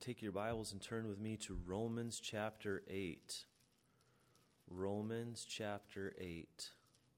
take your Bibles and turn with me to Romans chapter 8. Romans chapter 8.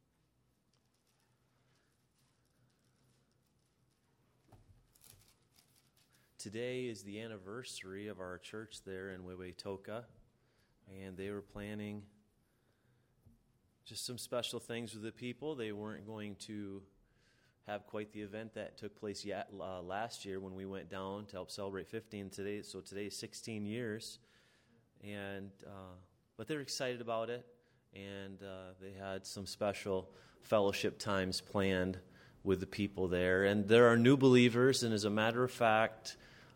Today is the anniversary of our church there in Wewetoka, and they were planning just some special things with the people. They weren't going to have quite the event that took place last year when we went down to help celebrate 15 today. So today is 16 years, and but they're excited about it, and they had some special fellowship times planned with the people there. And there are new believers, and as a matter of fact,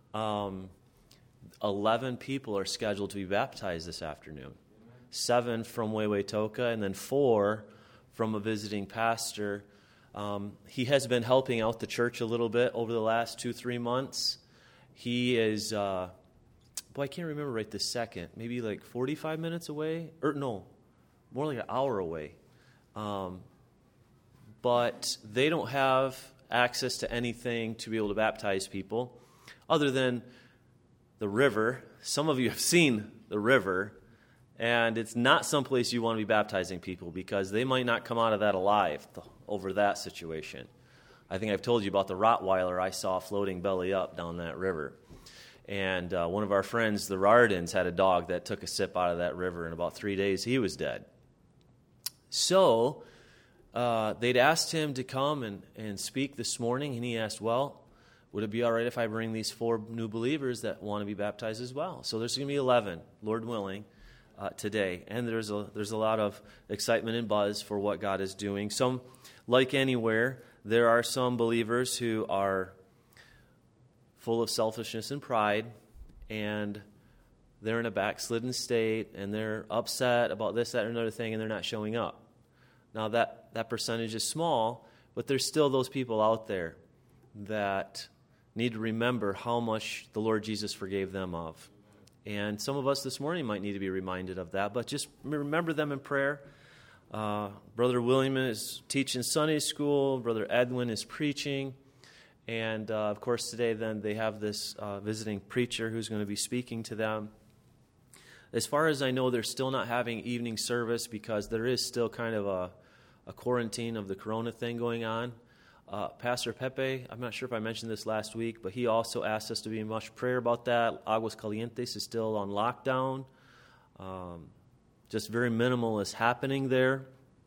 11 people are scheduled to be baptized this afternoon. 7 from Wewetoka, and then 4 from a visiting pastor. He has been helping out the church a little bit over the last 2-3 months. He is, I can't remember right this second, maybe like 45 minutes away, or no, more like an hour away. But they don't have access to anything to be able to baptize people other than the river. Some of you have seen the river, and it's not someplace you want to be baptizing people because they might not come out of that alive over that situation. I think I've told you about the Rottweiler I saw floating belly up down that river. And one of our friends, the Rardens, had a dog that took a sip out of that river. In about 3 days, he was dead. So they'd asked him to come and speak this morning, and he asked, well, would it be all right if I bring these 4 new believers that want to be baptized as well? So there's going to be 11, Lord willing, today. And there's a lot of excitement and buzz for what God is doing. Some, like anywhere, there are some believers who are full of selfishness and pride, and they're in a backslidden state, and they're upset about this, that, or another thing, and they're not showing up. Now, that percentage is small, but there's still those people out there that need to remember how much the Lord Jesus forgave them of. And some of us this morning might need to be reminded of that, but just remember them in prayer. Brother William is teaching Sunday school. Brother Edwin is preaching. And, of course, today then they have this visiting preacher who's going to be speaking to them. As far as I know, they're still not having evening service because there is still kind of a quarantine of the corona thing going on. Pastor Pepe, I'm not sure if I mentioned this last week, but he also asked us to be in much prayer about that. Aguas Calientes is still on lockdown. Just very minimal is happening there.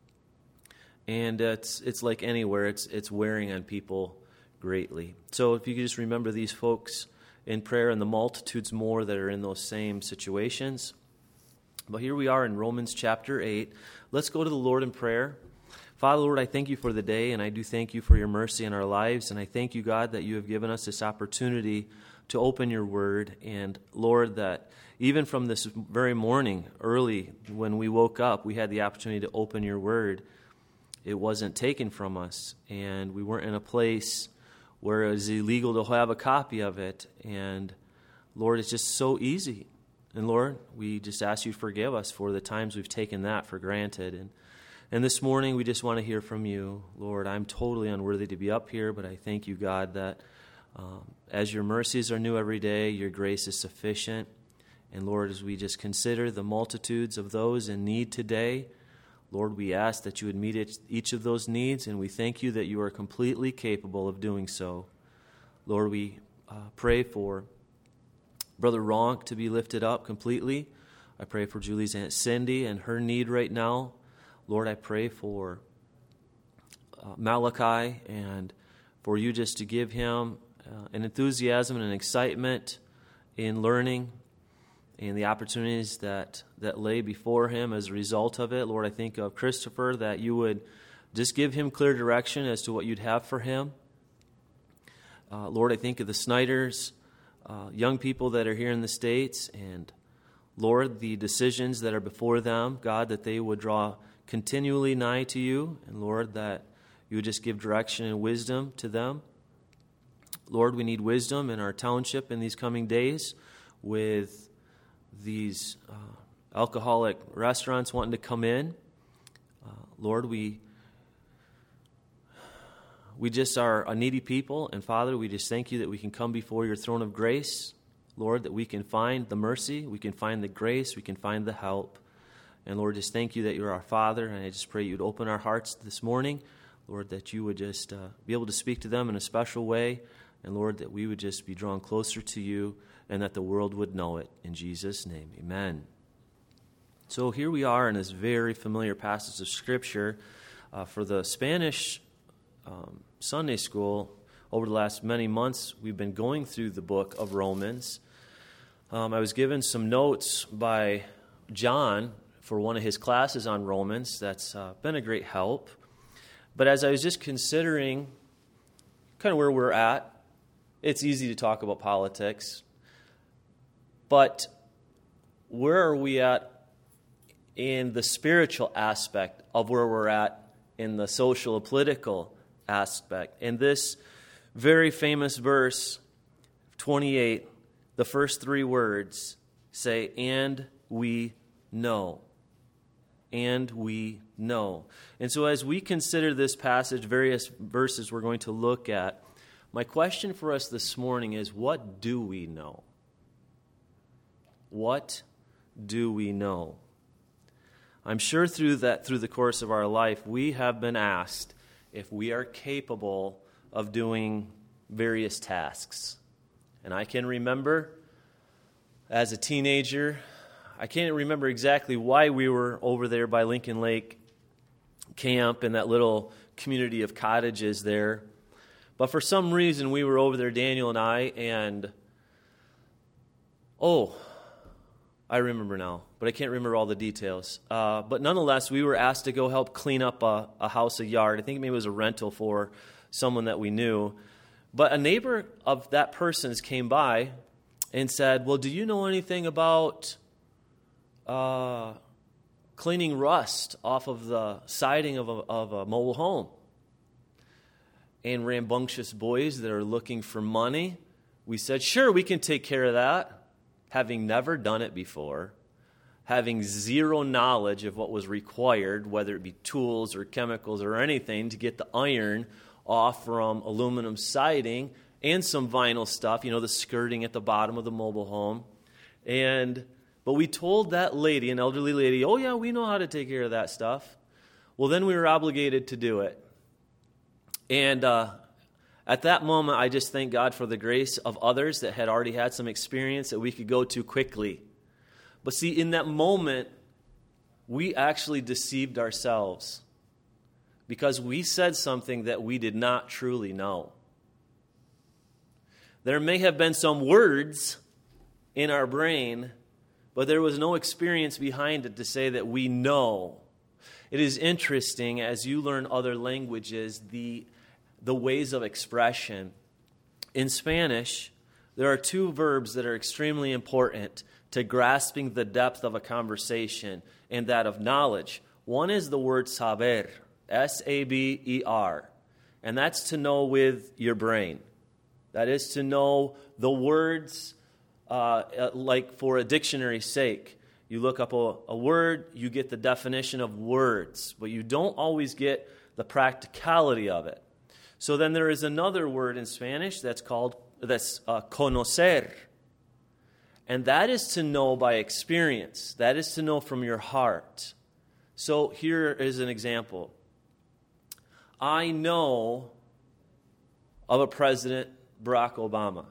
And it's like anywhere, it's wearing on people greatly. So if you could just remember these folks in prayer and the multitudes more that are in those same situations. But here we are in Romans chapter 8. Let's go to the Lord in prayer. Father, Lord, I thank you for the day, and I do thank you for your mercy in our lives, and I thank you, God, that you have given us this opportunity to open your word, and Lord, that even from this very morning, early when we woke up, we had the opportunity to open your word. It wasn't taken from us, and we weren't in a place where it was illegal to have a copy of it, and Lord, it's just so easy. And Lord, we just ask you to forgive us for the times we've taken that for granted, and this morning, we just want to hear from you. Lord, I'm totally unworthy to be up here, but I thank you, God, that as your mercies are new every day, your grace is sufficient. And Lord, as we just consider the multitudes of those in need today, Lord, we ask that you would meet each of those needs, and we thank you that you are completely capable of doing so. Lord, we pray for Brother Ronk to be lifted up completely. I pray for Julie's Aunt Cindy and her need right now. Lord, I pray for Malachi and for you just to give him an enthusiasm and an excitement in learning and the opportunities that lay before him as a result of it. Lord, I think of Christopher, that you would just give him clear direction as to what you'd have for him. Lord, I think of the Snyders, young people that are here in the States, and Lord, the decisions that are before them, God, that they would draw continually nigh to you, and Lord, that you would just give direction and wisdom to them. Lord, we need wisdom in our township in these coming days with these alcoholic restaurants wanting to come in. Lord, we just are a needy people, and Father, we just thank you that we can come before your throne of grace. Lord, that we can find the mercy, we can find the grace, we can find the help. And Lord, just thank you that you're our Father, and I just pray you'd open our hearts this morning, Lord, that you would just be able to speak to them in a special way, and Lord, that we would just be drawn closer to you, and that the world would know it. In Jesus' name, amen. So here we are in this very familiar passage of Scripture. For the Spanish Sunday school, over the last many months, we've been going through the book of Romans. I was given some notes by John for one of his classes on Romans. That's been a great help. But as I was just considering kind of where we're at, it's easy to talk about politics. But where are we at in the spiritual aspect of where we're at in the social and political aspect? In this very famous verse, 28, the first three words say, "And we know." And we know. And so as we consider this passage, various verses we're going to look at, my question for us this morning is, what do we know? What do we know? I'm sure through the course of our life, we have been asked if we are capable of doing various tasks. And I can remember as a teenager, I can't remember exactly why we were over there by Lincoln Lake Camp in that little community of cottages there. But for some reason, we were over there, Daniel and I, and I remember now, but I can't remember all the details. But nonetheless, we were asked to go help clean up a house, a yard. I think maybe it was a rental for someone that we knew. But a neighbor of that person's came by and said, "Well, do you know anything about cleaning rust off of the siding of a mobile home?" And rambunctious boys that are looking for money, we said, "Sure, we can take care of that." Having never done it before, having zero knowledge of what was required, whether it be tools or chemicals or anything, to get the iron off from aluminum siding and some vinyl stuff, the skirting at the bottom of the mobile home. But we told that lady, an elderly lady, "Oh yeah, we know how to take care of that stuff." Well, then we were obligated to do it. And at that moment, I just thank God for the grace of others that had already had some experience that we could go to quickly. But see, in that moment, we actually deceived ourselves because we said something that we did not truly know. There may have been some words in our brain, but there was no experience behind it to say that we know. It is interesting as you learn other languages, the ways of expression. In Spanish, there are two verbs that are extremely important to grasping the depth of a conversation and that of knowledge. One is the word saber, S-A-B-E-R, and that's to know with your brain. That is to know the words, like for a dictionary's sake. You look up a word, you get the definition of words, but you don't always get the practicality of it. So then there is another word in Spanish that's conocer. And that is to know by experience. That is to know from your heart. So here is an example. I know of a President Barack Obama,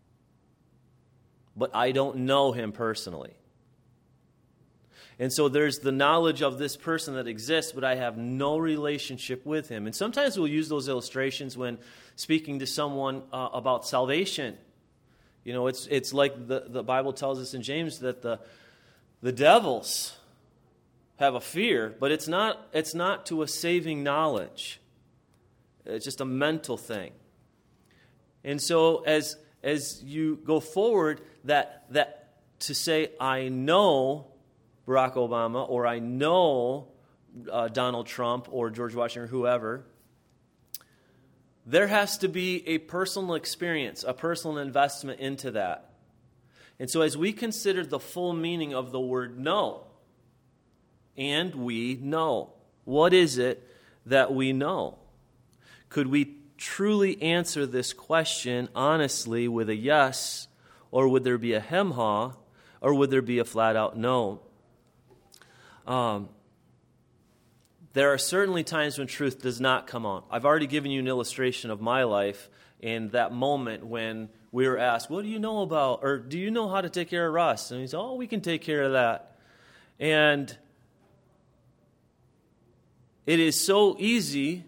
but I don't know him personally. And so there's the knowledge of this person that exists, but I have no relationship with him. And sometimes we'll use those illustrations when speaking to someone about salvation. It's like the Bible tells us in James that the devils have a fear, but it's not to a saving knowledge. It's just a mental thing. And so as you go forward, that to say I know Barack Obama, or I know Donald Trump, or George Washington, or whoever, there has to be a personal experience, a personal investment into that. And so as we consider the full meaning of the word know, and we know, what is it that we know? Could we truly answer this question honestly with a yes Or would there be a hem-haw? Or would there be a flat-out no? There are certainly times when truth does not come out. I've already given you an illustration of my life in that moment when we were asked, what do you know about, or do you know how to take care of Russ? And he said, we can take care of that. And it is so easy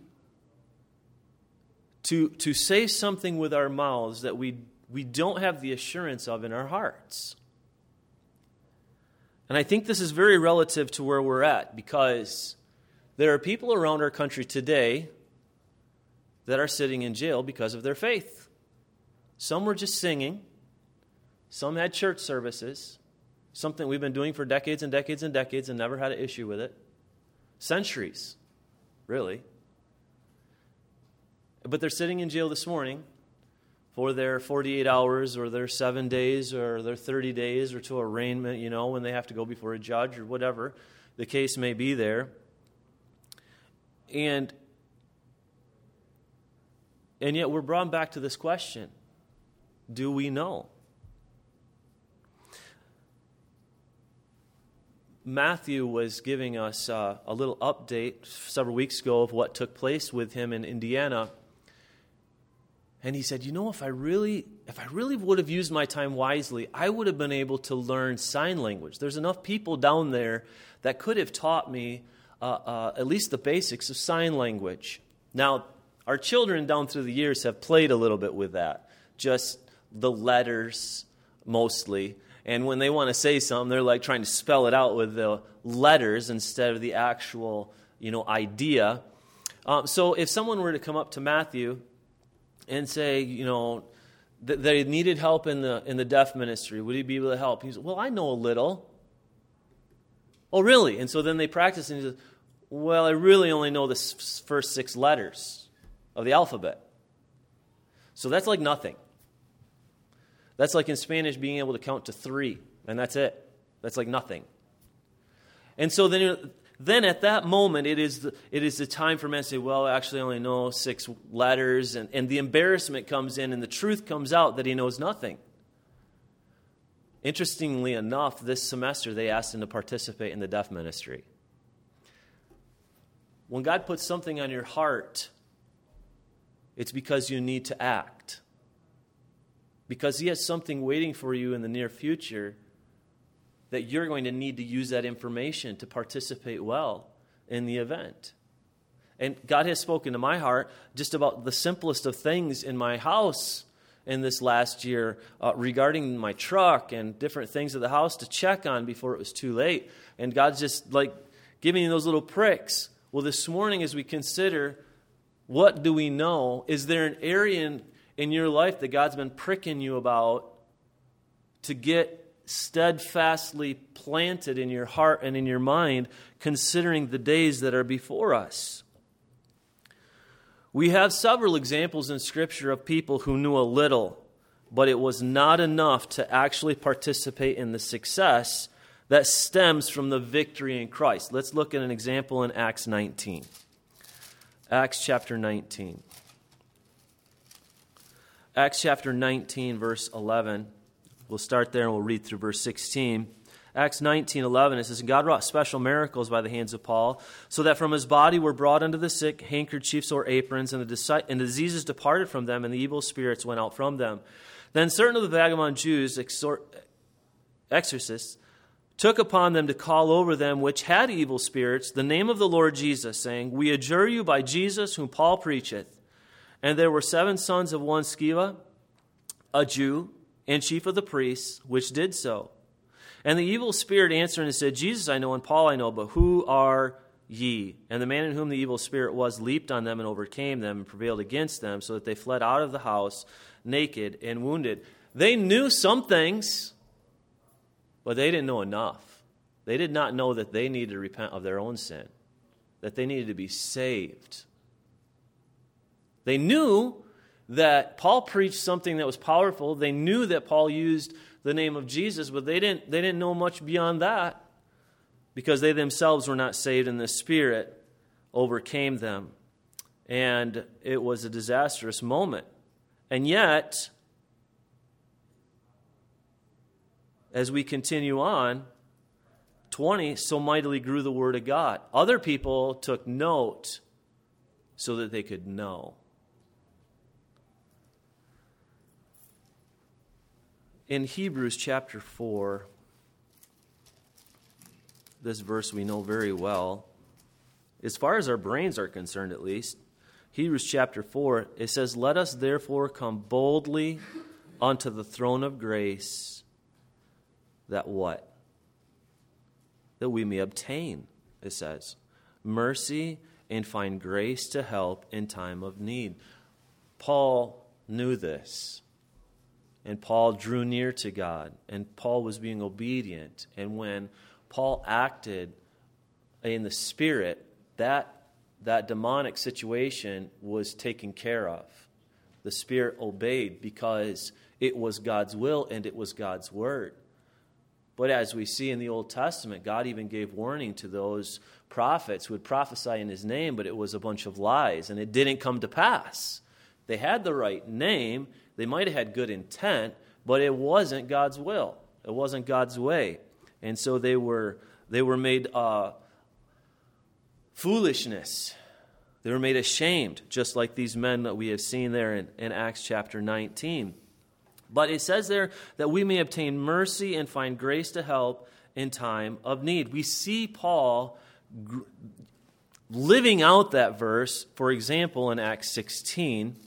to say something with our mouths that we don't have the assurance of in our hearts. And I think this is very relative to where we're at, because there are people around our country today that are sitting in jail because of their faith. Some were just singing. Some had church services, something we've been doing for decades and decades and decades and never had an issue with it. Centuries, really. But they're sitting in jail this morning for their 48 hours or their 7 days or their 30 days or to arraignment, when they have to go before a judge or whatever the case may be there. And yet we're brought back to this question. Do we know? Matthew was giving us a little update several weeks ago of what took place with him in Indiana. And he said, if I really would have used my time wisely, I would have been able to learn sign language. There's enough people down there that could have taught me at least the basics of sign language. Now, our children down through the years have played a little bit with that, just the letters mostly. And when they want to say something, they're like trying to spell it out with the letters instead of the actual, idea. So if someone were to come up to Matthew and say, that they needed help in the deaf ministry, would he be able to help? He said, well, I know a little. Oh, really? And so then they practice, and he says, well, I really only know the first 6 letters of the alphabet. So that's like nothing. That's like in Spanish being able to count to 3, and that's it. That's like nothing. And so then at that moment, it is the time for men to say, well, actually I only know 6 letters, and the embarrassment comes in, and the truth comes out that he knows nothing. Interestingly enough, this semester they asked him to participate in the deaf ministry. When God puts something on your heart, it's because you need to act. Because he has something waiting for you in the near future that you're going to need to use that information to participate well in the event. And God has spoken to my heart just about the simplest of things in my house in this last year regarding my truck and different things of the house to check on before it was too late. And God's just like giving you those little pricks. Well, this morning as we consider what do we know, is there an area in your life that God's been pricking you about to get steadfastly planted in your heart and in your mind, considering the days that are before us? We have several examples in Scripture of people who knew a little, but it was not enough to actually participate in the success that stems from the victory in Christ. Let's look at an example in Acts 19. Acts chapter 19. Acts chapter 19, verse 11. We'll start there and we'll read through verse 16. Acts 19:11, it says, God wrought special miracles by the hands of Paul, so that from his body were brought unto the sick handkerchiefs or aprons, and the diseases departed from them, and the evil spirits went out from them. Then certain of the vagabond Jews, exorcists, took upon them to call over them which had evil spirits the name of the Lord Jesus, saying, We adjure you by Jesus whom Paul preacheth. And there were 7 sons of one Sceva, a Jew, and chief of the priests, which did so. And the evil spirit answered and said, Jesus I know, and Paul I know, but who are ye? And the man in whom the evil spirit was leaped on them and overcame them and prevailed against them, so that they fled out of the house naked and wounded. They knew some things, but they didn't know enough. They did not know that they needed to repent of their own sin, that they needed to be saved. They knew that Paul preached something that was powerful. They knew that Paul used the name of Jesus, but they didn't know much beyond that, because they themselves were not saved, and the Spirit overcame them. And it was a disastrous moment. And yet, as we continue on, 20, so mightily grew the word of God. Other people took note so that they could know. In Hebrews chapter 4, this verse we know very well, as far as our brains are concerned at least, Hebrews chapter 4, it says, "Let us therefore come boldly unto the throne of grace, that what? That we may obtain," it says, "mercy and find grace to help in time of need." Paul knew this, and Paul drew near to God, and Paul was being obedient. And when Paul acted in the Spirit, that demonic situation was taken care of. The Spirit obeyed because it was God's will and it was God's word. But as we see in the Old Testament, God even gave warning to those prophets who would prophesy in his name, but it was a bunch of lies, and it didn't come to pass. They had the right name, they might have had good intent, but it wasn't God's will. It wasn't God's way. And so they were made foolishness. They were made ashamed, just like these men that we have seen there in Acts chapter 19. But it says there that we may obtain mercy and find grace to help in time of need. We see Paul living out that verse, for example, in Acts 16.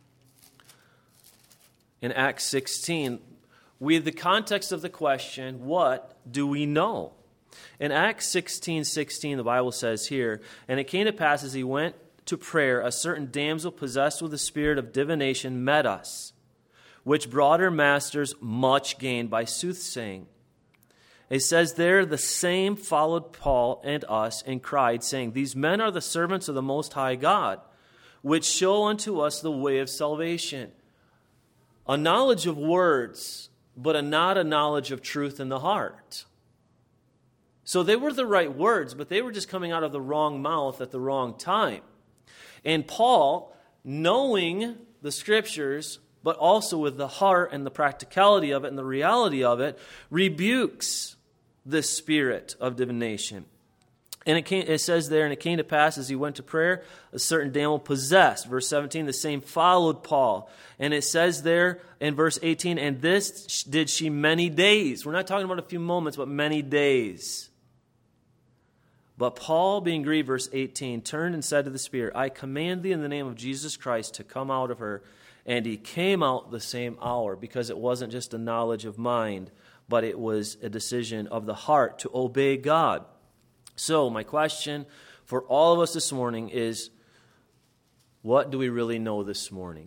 In Acts 16, we have the context of the question, what do we know? In Acts 16:16, the Bible says here, "And it came to pass as he went to prayer, a certain damsel possessed with the spirit of divination met us, which brought her masters much gain by soothsaying." It says there, "The same followed Paul and us and cried, saying, These men are the servants of the Most High God, which show unto us the way of salvation." A knowledge of words, but not a knowledge of truth in the heart. So they were the right words, but they were just coming out of the wrong mouth at the wrong time. And Paul, knowing the Scriptures, but also with the heart and the practicality of it and the reality of it, rebukes this spirit of divination. And it says there, "And it came to pass as he went to prayer, a certain damsel possessed." Verse 17, "The same followed Paul." And it says there in verse 18, "And this did she many days." We're not talking about a few moments, but many days. "But Paul, being grieved," verse 18, "turned and said to the spirit, I command thee in the name of Jesus Christ to come out of her. And he came out the same hour," because it wasn't just a knowledge of mind, but it was a decision of the heart to obey God. So my question for all of us this morning is, what do we really know this morning?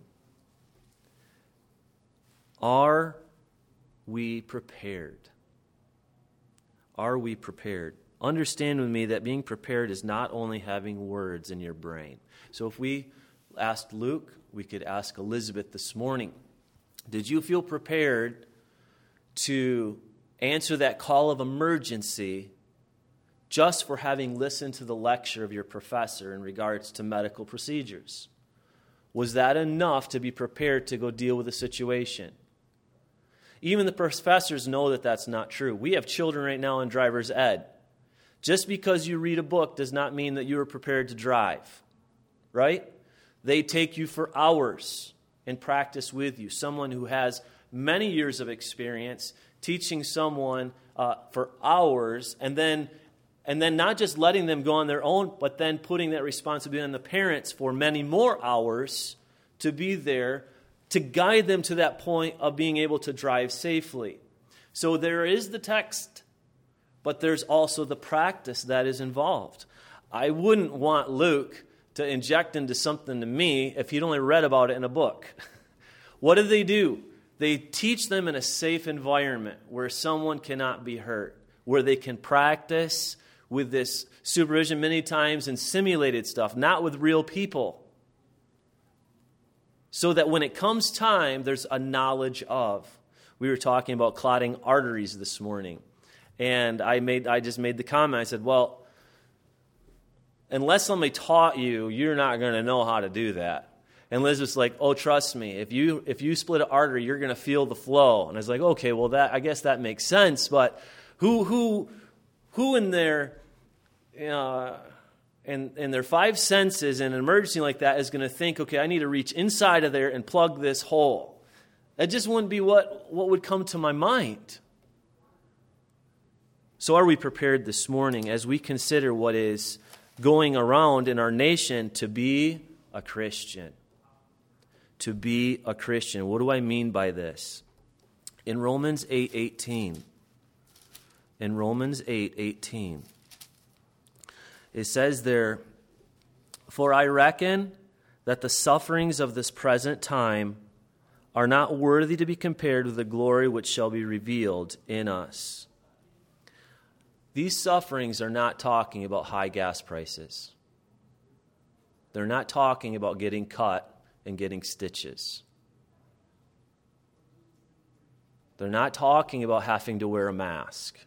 Are we prepared? Are we prepared? Understand with me that being prepared is not only having words in your brain. So if we asked Luke, we could ask Elizabeth this morning, did you feel prepared to answer that call of emergency just for having listened to the lecture of your professor in regards to medical procedures? Was that enough to be prepared to go deal with the situation? Even the professors know that that's not true. We have children right now in driver's ed. Just because you read a book does not mean that you are prepared to drive, right? They take you for hours and practice with you. Someone who has many years of experience teaching someone for hours, and then not just letting them go on their own, but then putting that responsibility on the parents for many more hours to be there to guide them to that point of being able to drive safely. So there is the text, but there's also the practice that is involved. I wouldn't want Luke to inject into something to me if he'd only read about it in a book. What do? They teach them in a safe environment where someone cannot be hurt, where they can practice with this supervision many times and simulated stuff, not with real people. So that when it comes time, there's a knowledge of. We were talking about clotting arteries this morning. And I just made the comment, I said, well, unless somebody taught you, you're not going to know how to do that. And Liz was like, oh, trust me, if you split an artery, you're going to feel the flow. And I was like, okay, well, I guess that makes sense. But who in their in their five senses in an emergency like that is going to think, okay, I need to reach inside of there and plug this hole? That just wouldn't be what would come to my mind. So are we prepared this morning as we consider what is going around in our nation to be a Christian? To be a Christian. What do I mean by this? In Romans 8:18, it says there, "For I reckon that the sufferings of this present time are not worthy to be compared with the glory which shall be revealed in us." These sufferings are not talking about high gas prices. They're not talking about getting cut and getting stitches. They're not talking about having to wear a mask.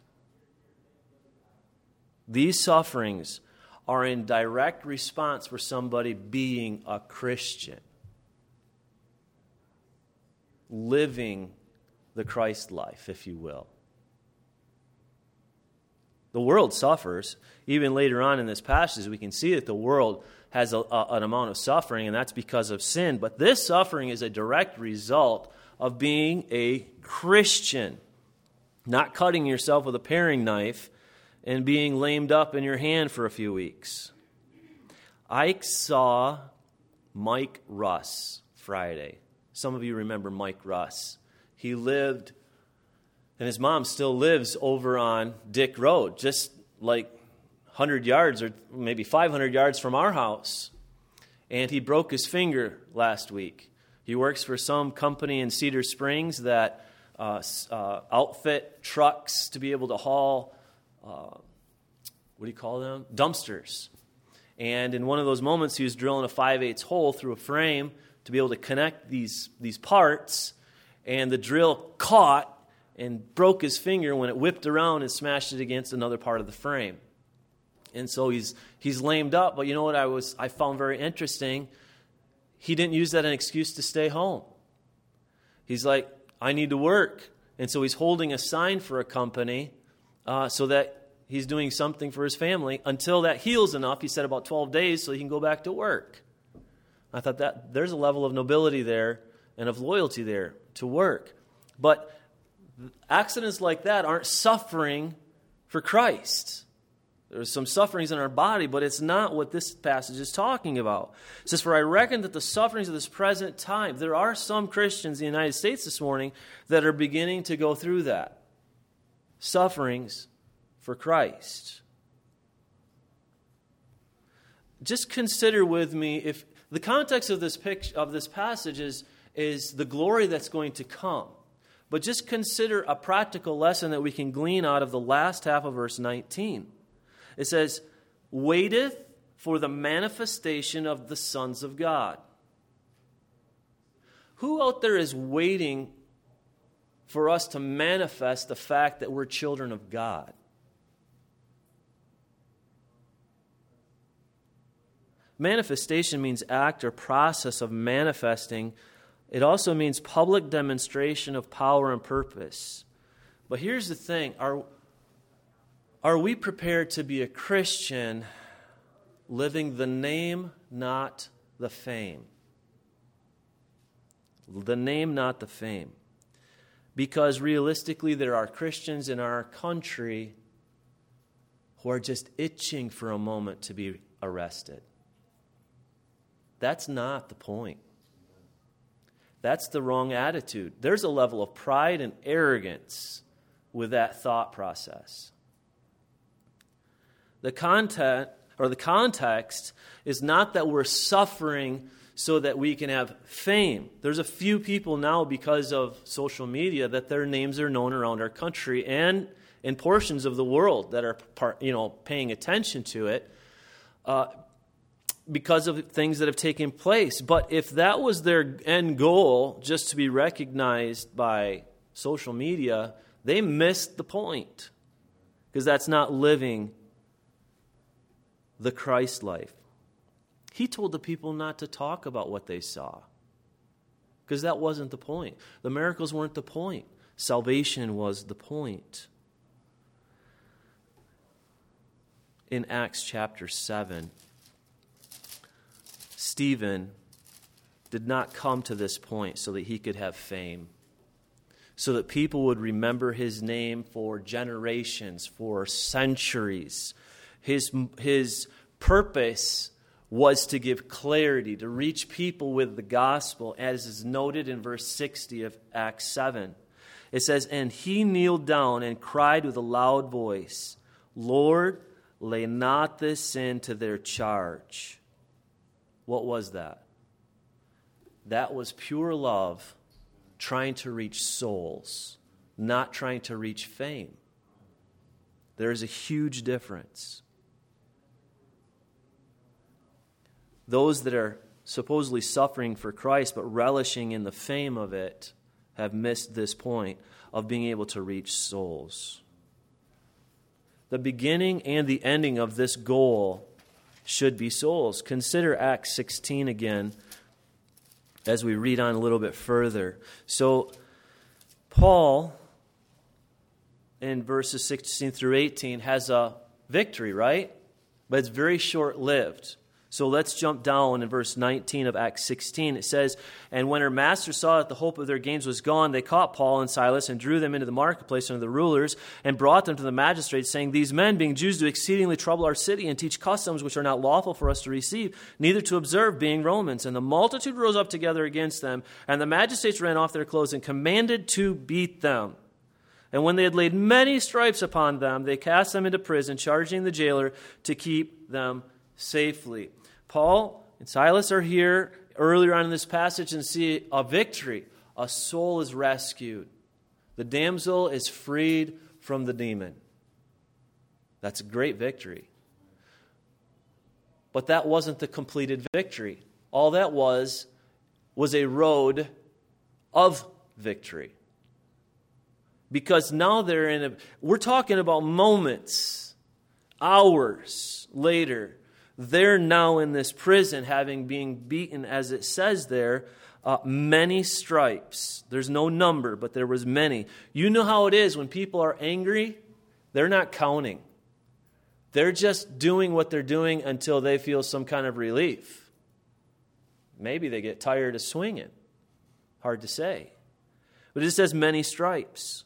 These sufferings are in direct response for somebody being a Christian, living the Christ life, if you will. The world suffers. Even later on in this passage, we can see that the world has an amount of suffering, and that's because of sin. But this suffering is a direct result of being a Christian, not cutting yourself with a paring knife and being lamed up in your hand for a few weeks. I saw Mike Russ Friday. Some of you remember Mike Russ. He lived, and his mom still lives over on Dick Road, just like 100 yards or maybe 500 yards from our house. And he broke his finger last week. He works for some company in Cedar Springs that outfit trucks to be able to haul, what do you call them? Dumpsters. And in one of those moments, he was drilling a 5/8 hole through a frame to be able to connect these parts. And the drill caught and broke his finger when it whipped around and smashed it against another part of the frame. And so he's lamed up. But you know what I found very interesting? He didn't use that as an excuse to stay home. He's like, I need to work. And so he's holding a sign for a company so that he's doing something for his family until that heals enough. He said about 12 days so he can go back to work. I thought that there's a level of nobility there and of loyalty there to work. But accidents like that aren't suffering for Christ. There's some sufferings in our body, but it's not what this passage is talking about. It says, "For I reckon that the sufferings of this present time," there are some Christians in the United States this morning that are beginning to go through that. Sufferings for Christ. Just consider with me, if the context of this passage is the glory that's going to come. But just consider a practical lesson that we can glean out of the last half of verse 19. It says, "Waiteth for the manifestation of the sons of God." Who out there is waiting for us to manifest the fact that we're children of God? Manifestation means act or process of manifesting. It also means public demonstration of power and purpose. But here's the thing. Are we prepared to be a Christian living the name, not the fame? The name, not the fame. Because realistically, there are Christians in our country who are just itching for a moment to be arrested. That's not the point. That's the wrong attitude. There's a level of pride and arrogance with that thought process. The content or the context is not that we're suffering so that we can have fame. There's a few people now, because of social media, that their names are known around our country and in portions of the world that are paying attention to it because of things that have taken place. But if that was their end goal, just to be recognized by social media, they missed the point, because that's not living the Christ life. He told the people not to talk about what they saw, because that wasn't the point. The miracles weren't the point. Salvation was the point. In Acts chapter 7, Stephen did not come to this point so that he could have fame, so that people would remember his name for generations, for centuries. His purpose was to give clarity, to reach people with the gospel, as is noted in verse 60 of Acts 7. It says, "And he kneeled down and cried with a loud voice, 'Lord, lay not this sin to their charge.'" What was that? That was pure love trying to reach souls, not trying to reach fame. There is a huge difference. Those that are supposedly suffering for Christ but relishing in the fame of it have missed this point of being able to reach souls. The beginning and the ending of this goal should be souls. Consider Acts 16 again as we read on a little bit further. So, Paul, in verses 16 through 18, has a victory, right? But it's very short-lived. So let's jump down in verse 19 of Acts 16. It says, "And when her master saw that the hope of their gains was gone, they caught Paul and Silas and drew them into the marketplace under the rulers and brought them to the magistrates, saying, 'These men, being Jews, do exceedingly trouble our city and teach customs which are not lawful for us to receive, neither to observe, being Romans.' And the multitude rose up together against them, and the magistrates ran off their clothes and commanded to beat them. And when they had laid many stripes upon them, they cast them into prison, charging the jailer to keep them safely." Paul and Silas are here earlier on in this passage and see a victory. A soul is rescued. The damsel is freed from the demon. That's a great victory. But that wasn't the completed victory. All that was a road of victory. Because now we're talking about moments, hours later. They're now in this prison, having been beaten, as it says there, many stripes. There's no number, but there was many. You know how it is when people are angry? They're not counting. They're just doing what they're doing until they feel some kind of relief. Maybe they get tired of swinging. Hard to say. But it says many stripes.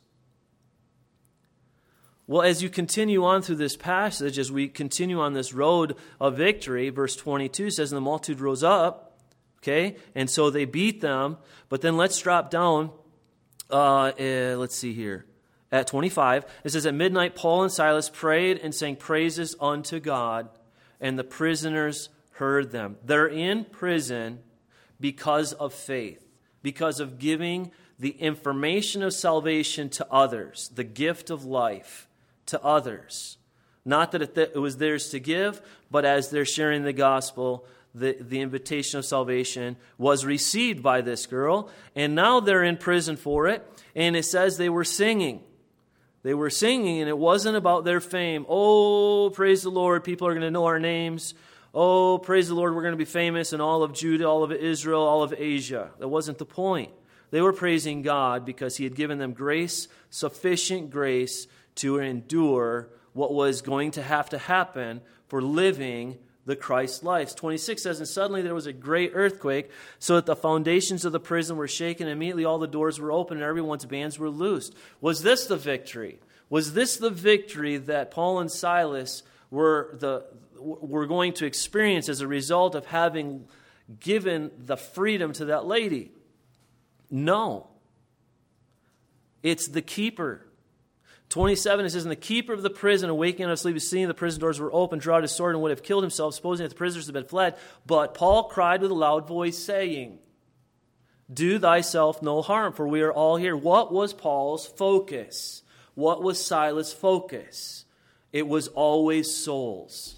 Well, as you continue on through this passage, as we continue on this road of victory, verse 22 says, "And the multitude rose up," okay, and so they beat them. But then let's drop down, let's see here, at 25. It says, "At midnight Paul and Silas prayed and sang praises unto God, and the prisoners heard them." They're in prison because of faith, because of giving the information of salvation to others, the gift of life to others. Not that it was theirs to give, but as they're sharing the gospel, the invitation of salvation was received by this girl, and now they're in prison for it, and it says they were singing. They were singing, and it wasn't about their fame. "Oh, praise the Lord, people are going to know our names. Oh, praise the Lord, we're going to be famous in all of Judah, all of Israel, all of Asia." That wasn't the point. They were praising God because He had given them grace, sufficient grace, to endure what was going to happen for living the Christ life. 26 says, "And suddenly there was a great earthquake, so that the foundations of the prison were shaken, and immediately all the doors were opened, and everyone's bands were loosed." Was this the victory? Was this the victory that Paul and Silas were going to experience as a result of having given the freedom to that lady? No. It's the keeper. 27, it says, "And the keeper of the prison, awaking out of sleep, seeing the prison doors were open, drew out his sword and would have killed himself, supposing that the prisoners had been fled. But Paul cried with a loud voice, saying, 'Do thyself no harm, for we are all here.'" What was Paul's focus? What was Silas' focus? It was always souls.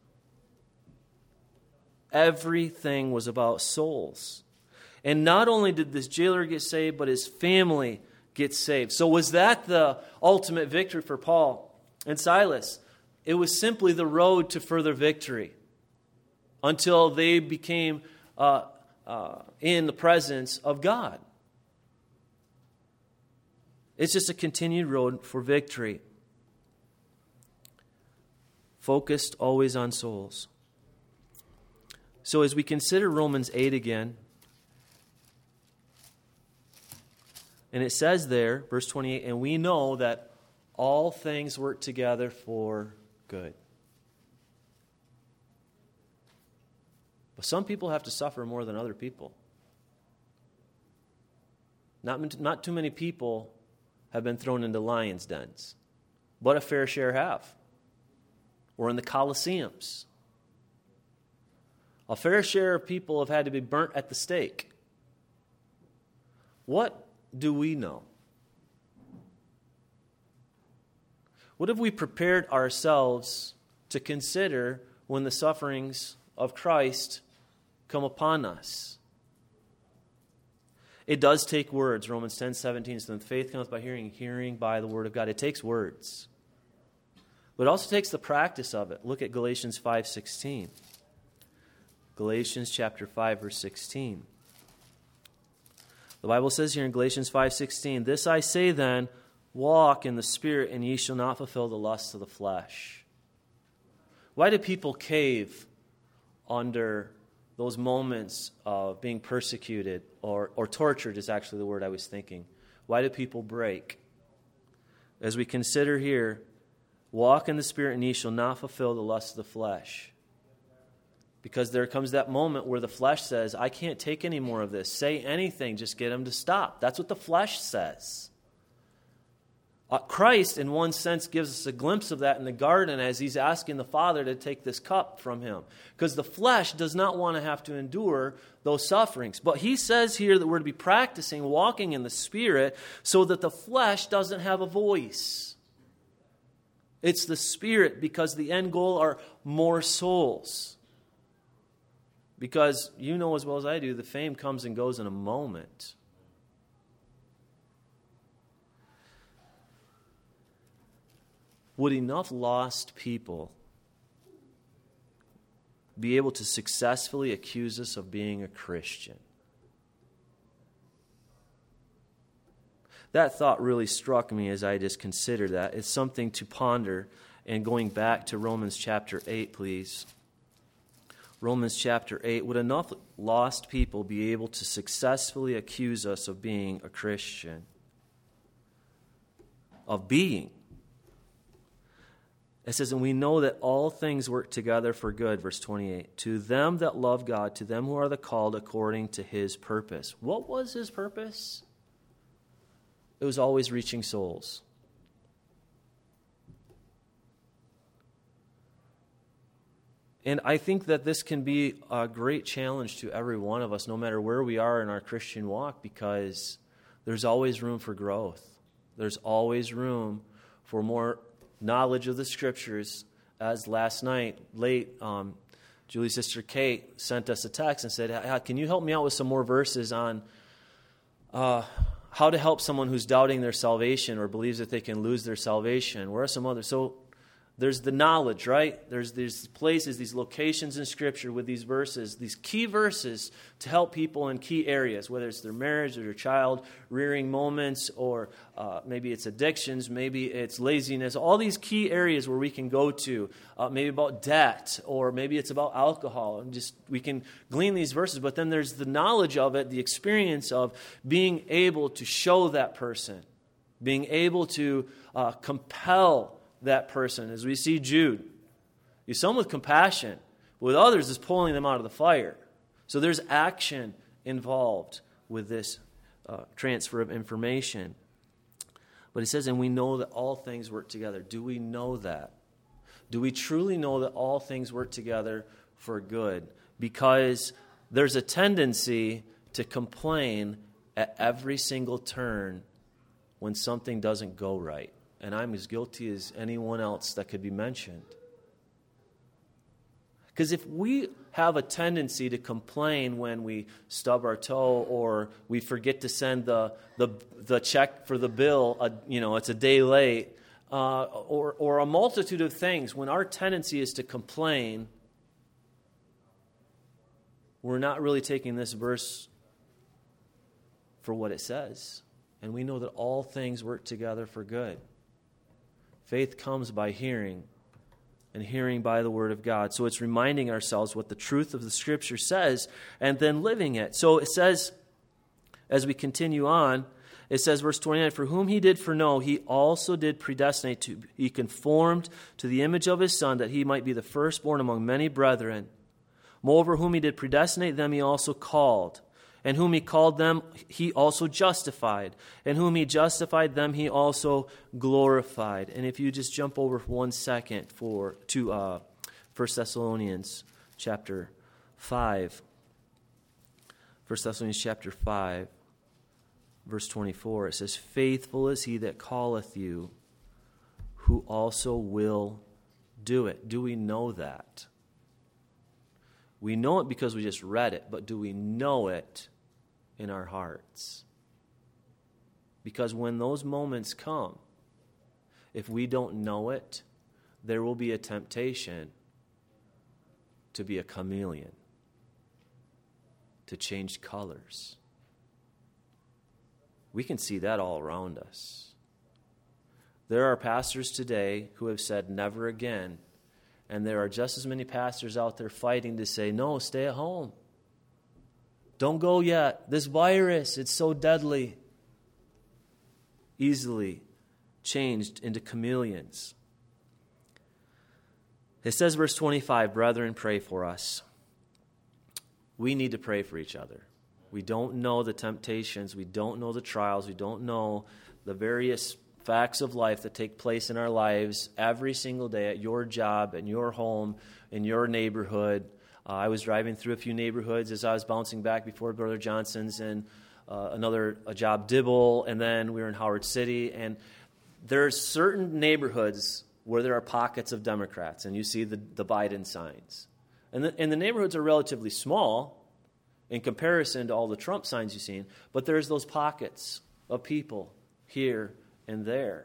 Everything was about souls. And not only did this jailer get saved, but his family get saved. So was that the ultimate victory for Paul and Silas? It was simply the road to further victory. until they became in the presence of God. It's just a continued road for victory. Focused always on souls. So as we consider Romans 8 again, and it says there, verse 28, and we know that all things work together for good. But some people have to suffer more than other people. Not too many people have been thrown into lions' dens, but a fair share have. Or in the Colosseums. A fair share of people have had to be burnt at the stake. What do we know? What have we prepared ourselves to consider when the sufferings of Christ come upon us? It does take words. Romans 10:17 says, faith comes by hearing, hearing by the word of God. It takes words. But it also takes the practice of it. Look at Galatians 5:16. Galatians chapter 5, verse 16. The Bible says here in Galatians 5:16, this I say then, walk in the Spirit, and ye shall not fulfill the lusts of the flesh. Why do people cave under those moments of being persecuted or tortured is actually the word I was thinking? Why do people break? As we consider here, walk in the Spirit, and ye shall not fulfill the lusts of the flesh. Because there comes that moment where the flesh says, I can't take any more of this. Say anything, just get him to stop. That's what the flesh says. Christ, in one sense, gives us a glimpse of that in the garden as he's asking the Father to take this cup from him. Because the flesh does not want to have to endure those sufferings. But he says here that we're to be practicing walking in the Spirit so that the flesh doesn't have a voice. It's the Spirit, because the end goal are more souls. Because you know as well as I do, the fame comes and goes in a moment. Would enough lost people be able to successfully accuse us of being a Christian? That thought really struck me as I just considered that. It's something to ponder. And going back to Romans chapter 8, please. Romans chapter 8. Would enough lost people be able to successfully accuse us of being a Christian? Of being. It says, and we know that all things work together for good, verse 28. To them that love God, to them who are the called according to his purpose. What was his purpose? It was always reaching souls. And I think that this can be a great challenge to every one of us, no matter where we are in our Christian walk, because there's always room for growth. There's always room for more knowledge of the Scriptures. As last night, late, Julie's sister Kate sent us a text and said, can you help me out with some more verses on how to help someone who's doubting their salvation or believes that they can lose their salvation? Where are some others? So there's the knowledge, right? There's these places, these locations in Scripture with these verses, these key verses to help people in key areas, whether it's their marriage or their child rearing moments, or maybe it's addictions, maybe it's laziness, all these key areas where we can go to, maybe about debt, or maybe it's about alcohol. And just we can glean these verses, but then there's the knowledge of it, the experience of being able to show that person, being able to compel that person. As we see Jude, he's someone with compassion, but with others is pulling them out of the fire. So there's action involved with this transfer of information. But it says, and we know that all things work together. Do we know that? Do we truly know that all things work together for good? Because there's a tendency to complain at every single turn when something doesn't go right. And I'm as guilty as anyone else that could be mentioned. Because if we have a tendency to complain when we stub our toe, or we forget to send the check for the bill, it's a day late, or a multitude of things, when our tendency is to complain, we're not really taking this verse for what it says. And we know that all things work together for good. Faith comes by hearing, and hearing by the Word of God. So it's reminding ourselves what the truth of the Scripture says and then living it. So it says, as we continue on, it says, verse 29, for whom he did foreknow, he also did predestinate to be conformed to the image of his Son, that he might be the firstborn among many brethren. Moreover, whom he did predestinate, them he also called. And whom he called, them he also justified. And whom he justified, them he also glorified. And if you just jump over for 1 second to 1 Thessalonians chapter 5. 1 Thessalonians chapter 5, verse 24. It says, faithful is he that calleth you, who also will do it. Do we know that? We know it because we just read it, but do we know it in our hearts? Because when those moments come, if we don't know it, there will be a temptation to be a chameleon, to change colors. We can see that all around us. There are pastors today who have said never again. And there are just as many pastors out there fighting to say, no, stay at home. Don't go yet. This virus, it's so deadly. Easily changed into chameleons. It says, verse 25, brethren, pray for us. We need to pray for each other. We don't know the temptations. We don't know the trials. We don't know the various facts of life that take place in our lives every single day at your job, in your home, in your neighborhood. I was driving through a few neighborhoods as I was bouncing back before Brother Johnson's and a job Dibble, and then we were in Howard City. And there's certain neighborhoods where there are pockets of Democrats, and you see the Biden signs. And the neighborhoods are relatively small in comparison to all the Trump signs you've seen, but there's those pockets of people here and there.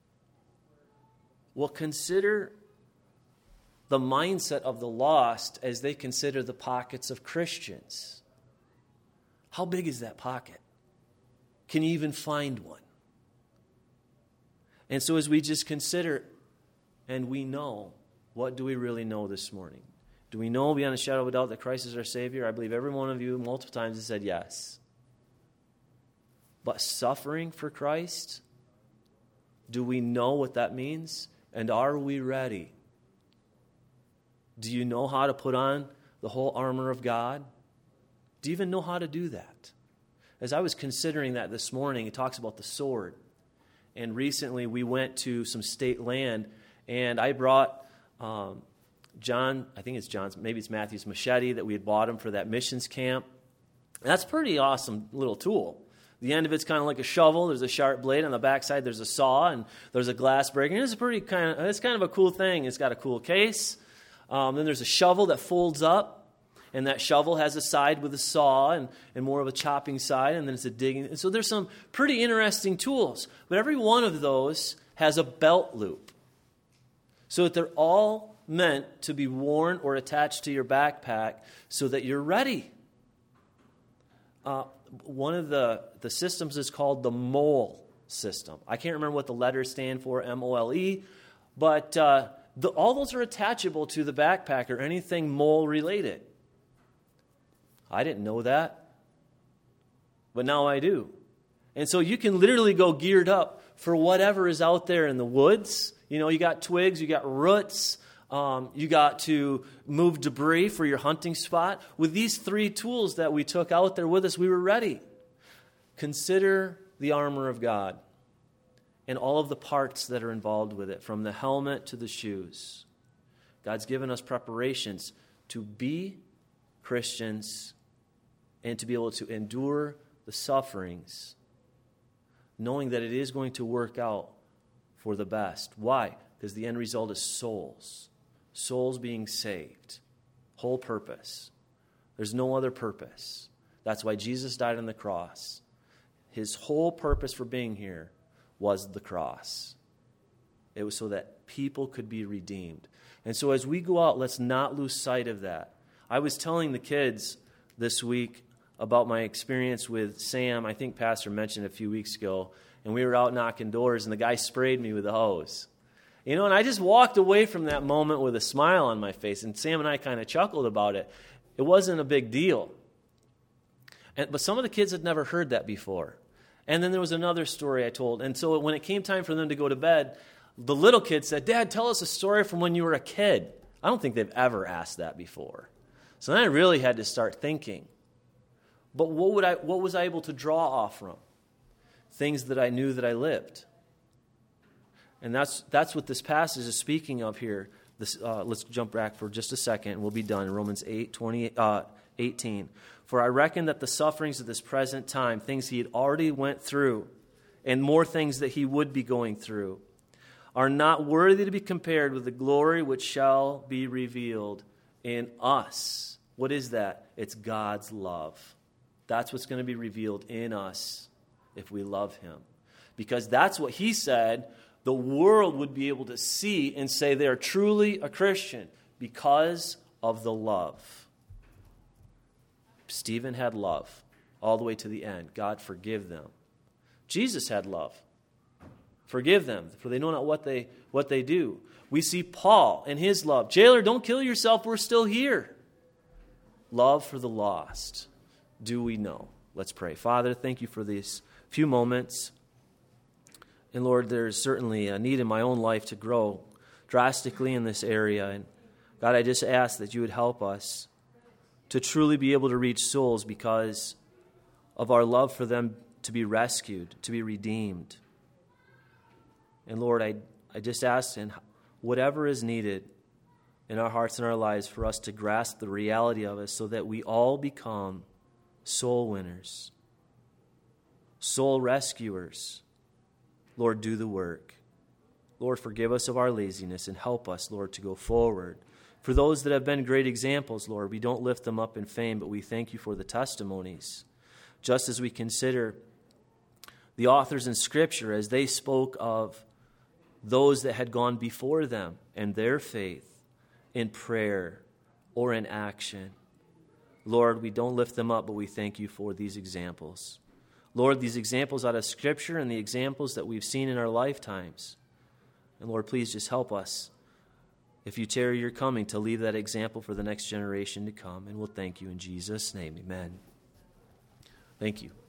Well, consider the mindset of the lost as they consider the pockets of Christians. How big is that pocket? Can you even find one? And so as we just consider, and we know, what do we really know this morning? Do we know beyond a shadow of a doubt that Christ is our Savior? I believe every one of you multiple times has said yes. But suffering for Christ, do we know what that means? And are we ready? Do you know how to put on the whole armor of God? Do you even know how to do that? As I was considering that this morning, it talks about the sword. And recently we went to some state land, and I brought John, I think it's John's, maybe it's Matthew's machete that we had bought him for that missions camp. And that's a pretty awesome little tool. The end of it's kind of like a shovel. There's a sharp blade. On the backside, there's a saw, and there's a glass breaker. And it's kind of a cool thing. It's got a cool case. Then there's a shovel that folds up, and that shovel has a side with a saw and more of a chopping side, and then it's a digging. And so there's some pretty interesting tools. But every one of those has a belt loop, so that they're all meant to be worn or attached to your backpack so that you're ready. One of the systems is called the MOLE system. I can't remember what the letters stand for, MOLE, but all those are attachable to the backpack or anything MOLE related. I didn't know that, but now I do. And so you can literally go geared up for whatever is out there in the woods. You know, you got twigs, you got roots, you got to move debris for your hunting spot. With these 3 tools that we took out there with us, we were ready. Consider the armor of God and all of the parts that are involved with it, from the helmet to the shoes. God's given us preparations to be Christians and to be able to endure the sufferings, knowing that it is going to work out for the best. Why? Because the end result is souls. Souls being saved. Whole purpose. There's no other purpose. That's why Jesus died on the cross. His whole purpose for being here was the cross. It was so that people could be redeemed. And so as we go out, let's not lose sight of that. I was telling the kids this week about my experience with Sam. I think Pastor mentioned a few weeks ago, and we were out knocking doors, and the guy sprayed me with a hose. You know, and I just walked away from that moment with a smile on my face, and Sam and I kind of chuckled about it. It wasn't a big deal. But some of the kids had never heard that before. And then there was another story I told. And so when it came time for them to go to bed, the little kid said, "Dad, tell us a story from when you were a kid." I don't think they've ever asked that before. So then I really had to start thinking. But what was I able to draw off from? Things that I knew that I lived. And that's what this passage is speaking of here. Let's jump back for just a second, and we'll be done. In Romans 8:18. "For I reckon that the sufferings of this present time, things he had already went through, and more things that he would be going through, are not worthy to be compared with the glory which shall be revealed in us." What is that? It's God's love. That's what's going to be revealed in us if we love him. Because that's what he said the world would be able to see and say they are truly a Christian because of the love. Stephen had love all the way to the end. God, forgive them. Jesus had love. Forgive them, for they know not what they do. We see Paul and his love. "Jailer, don't kill yourself. We're still here." Love for the lost. Do we know? Let's pray. Father, thank you for these few moments. And Lord, there's certainly a need in my own life to grow drastically in this area. And God, I just ask that you would help us to truly be able to reach souls because of our love for them to be rescued, to be redeemed. And Lord, I just ask in whatever is needed in our hearts and our lives for us to grasp the reality of it so that we all become soul winners, soul rescuers. Lord, do the work. Lord, forgive us of our laziness and help us, Lord, to go forward. For those that have been great examples, Lord, we don't lift them up in fame, but we thank you for the testimonies. Just as we consider the authors in Scripture as they spoke of those that had gone before them and their faith in prayer or in action. Lord, we don't lift them up, but we thank you for these examples. Lord, these examples out of Scripture and the examples that we've seen in our lifetimes. And Lord, please just help us, if you tarry your coming, to leave that example for the next generation to come. And we'll thank you in Jesus' name. Amen. Thank you.